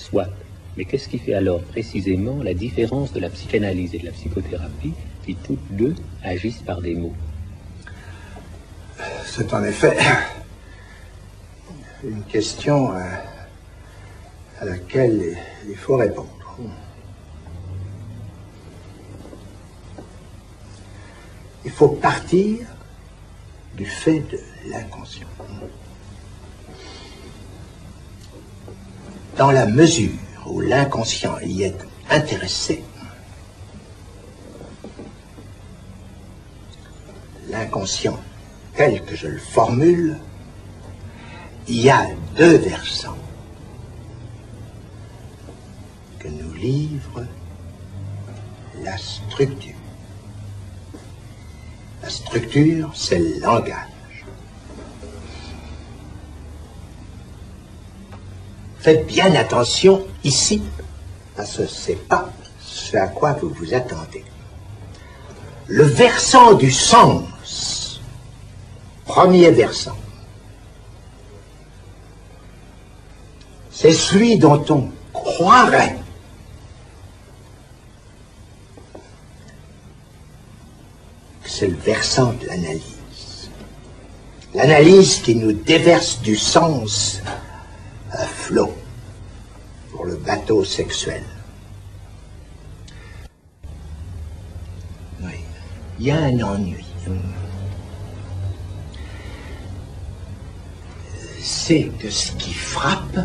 Soit. Mais qu'est-ce qui fait alors précisément la différence de la psychanalyse et de la psychothérapie, qui toutes deux agissent par des mots? C'est en effet une question à laquelle il faut répondre. Il faut partir du fait de l'inconscient. Dans la mesure où l'inconscient y est intéressé, l'inconscient, tel que je le formule, il y a deux versants que nous livre la structure. La structure, c'est le langage. Faites bien attention ici, parce que ce n'est pas ce à quoi vous vous attendez. Le versant du sens, premier versant, c'est celui dont on croirait que c'est le versant de l'analyse. L'analyse qui nous déverse du sens à flot pour le bateau sexuel. Oui, il y a un ennui. C'est que ce qui frappe,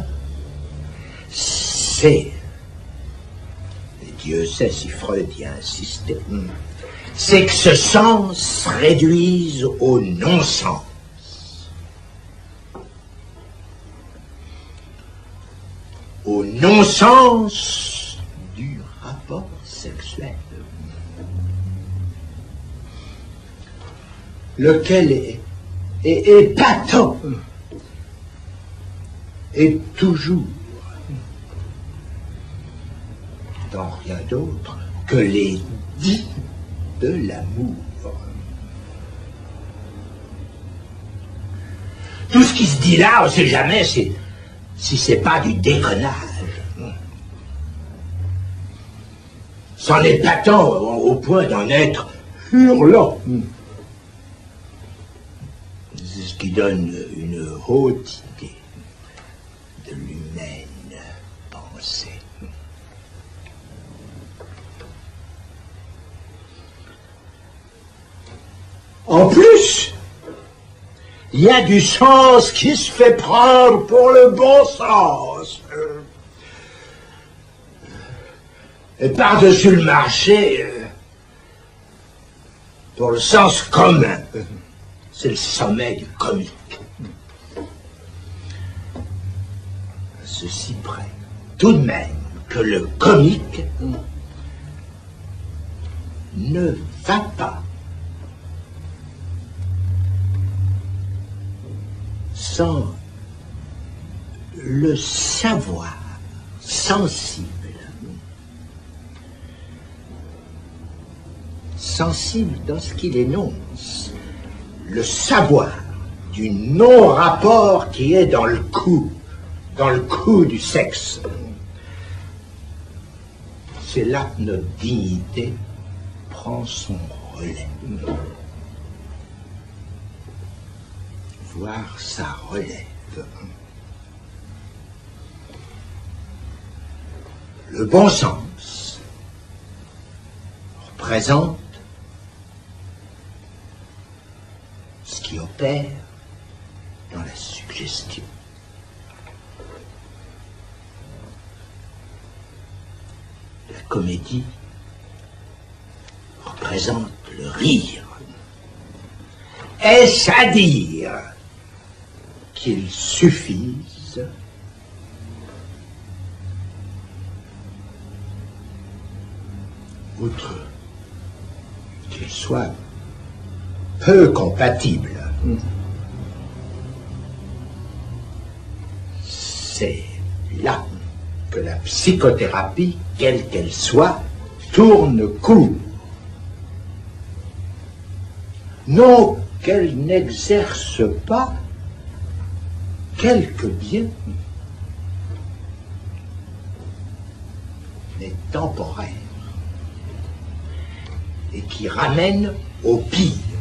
c'est, et Dieu sait si Freud y a insisté, c'est que ce sens se réduise au non-sens. Au non-sens du rapport sexuel, lequel est épatant et toujours dans rien d'autre que les dits de l'amour. Tout ce qui se dit là, on ne sait jamais si c'est pas du déconnage. C'en est épatant au point d'en être hurlant. C'est ce qui donne une haute idée de l'humaine pensée. En plus, il y a du sens qui se fait prendre pour le bon sens. Et par-dessus le marché, pour le sens commun, c'est le sommet du comique. À ceci près, tout de même, que le comique ne va pas sans le savoir sensible. Sensible dans ce qu'il énonce. Le savoir du non-rapport qui est dans le coup du sexe. C'est là que notre dignité prend son relais. Voir sa relève. Le bon sens représente ce qui opère dans la suggestion. La comédie représente le rire. Est-ce à dire qu'il suffise outre qu'il soit peu compatible, c'est là que la psychothérapie, quelle qu'elle soit, tourne court. Non qu'elle n'exerce pas quelque bien, mais temporaire, et qui ramène au pire.